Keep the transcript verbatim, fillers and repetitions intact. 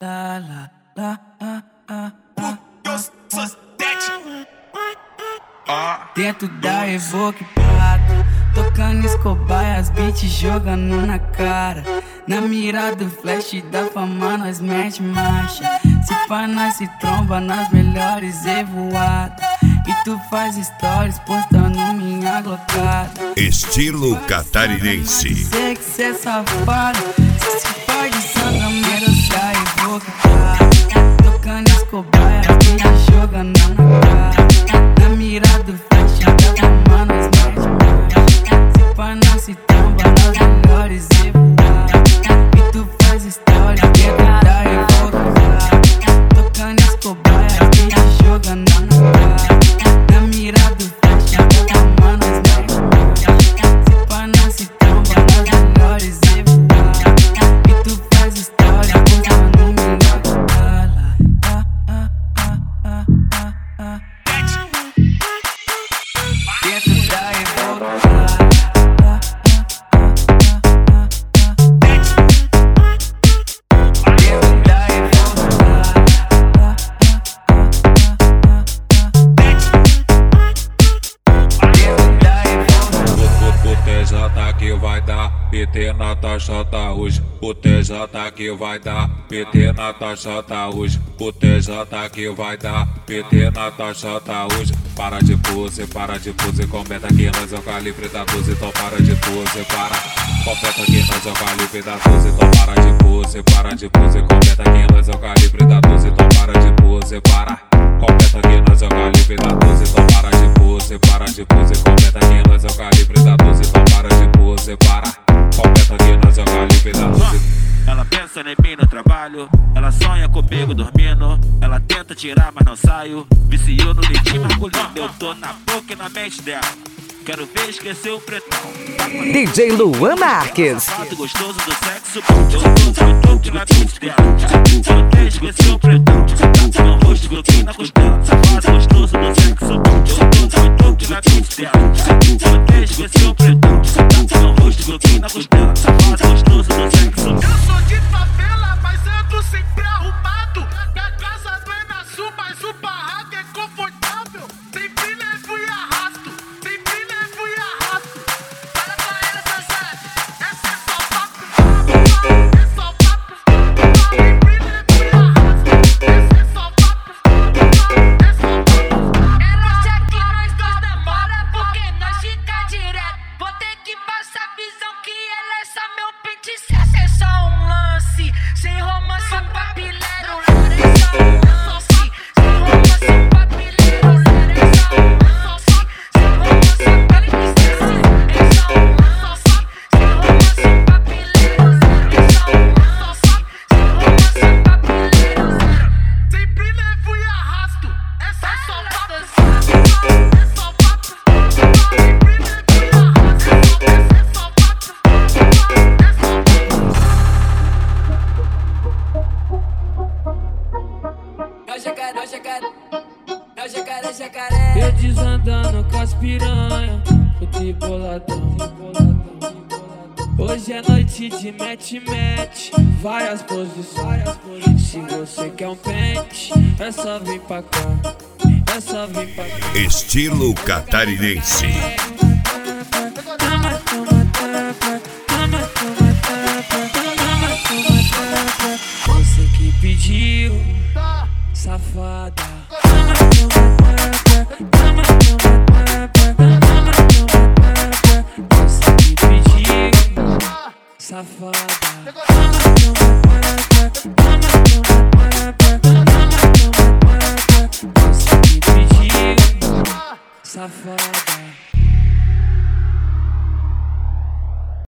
La la la ah, ah, ah, ah. Dentro da Evoque Prata, tocando Escobar, as beats jogando na cara. Na mira do flash da fama nós mete marcha. Se pá nós se tromba nas melhores evoadas. E tu faz stories postando minha glocada. Estilo catarinense. Sei que cê é safado, cê se faz de santa merda da Evoque Prata. Tocando Escobar, as beats jogando na cara. Na mira do flash da fama nós mete marcha. Se pá nós se tromba nas melhores evoadas. E tu faz stories dentro da Evoque Prata. Tocando Escobar, as beats jogando na cara. Na mira do flash da fama nós mete marcha. Se pá nós se tromba nas melhores evoadas. E tu faz stories postando minha glocada. Ah, ah, ah, ah, ah, ah. Dentro da Evoque Prata. Que vai dar P T na taxa tá hoje. O T J que vai dar P T na taxa tá hoje. O T J que vai dar P T na taxa tá hoje. Para de pose, para de pose, completa que nós é o calibre da doze. Então para de pose, para. Completa que nós é o calibre da doze. Então para de pose, para de pose, completa que nós é o calibre da doze. Então para de pose, para. Completa que nós é o calibre da doze. Então para de pose, para de pose, completa que nós é o calibre da doze. Então para de pose, para. Completa que nós é o calibre da doze. Ela pensa em mim no trabalho, ela sonha comigo dormindo. Ela tenta tirar, mas não saio. Viciou no dedinho masculino, eu tô na boca e na mente dela. Quero ver esquecer o pretão. D J Luan Marques. Fato gostoso do sexo, eu tô muito louco na mente dela. Quero ver esquecer o pretão. Tá no rosto, gruquinho na costela. Fato gostoso do sexo, eu tô muito louco na mente dela. Quero ver esquecer o pretão. Tá no rosto, gruquinho na costela. Fato gostoso do sexo. Eu sou de favela, mas ando sempre arrumado. Minha casa não é na sul, mas o barraco é confortável. Sempre levo e arrasto, sempre levo e arrasto. Fala pra ela, Zezé, essa é só papo. É só papo. Sempre levo e arrasto. Essa é só papo. É só papo. Ela acha que nós dois demora porque nós fica direto. Vou ter que passar a visão que ela é só meu pente. É só um lance, sem romance, um papilero. É só um lance, sem romance, um papilero. É só um lance, sem romance, um papilero. É só um lance, sem romance, um papilero. É só um lance, sem romance, um papilero. Sempre levo e arrasto. Essa é só papo. É só papo. Sempre levo e arrasto. Essa é só papo. É só papo. É o jacaré, é o jacaré, é o jacaré, jacaré. Eu desandando com as piranha, fui boladão. Hoje é noite de mete-mete, várias posições. Se você quer um pente, é só vir pra cá, é só vir pra cá. Estilo catarinense. Toma, toma, tapa, toma, toma, tapa, toma, toma, tapa. Você que pediu, safada. Toma, toma, tapa, toma, toma, tapa, toma, toma, tapa. Você que pediu, safada. Toma, toma, tapa, toma, toma, tapa, toma, toma, tapa. Você que pediu, safada.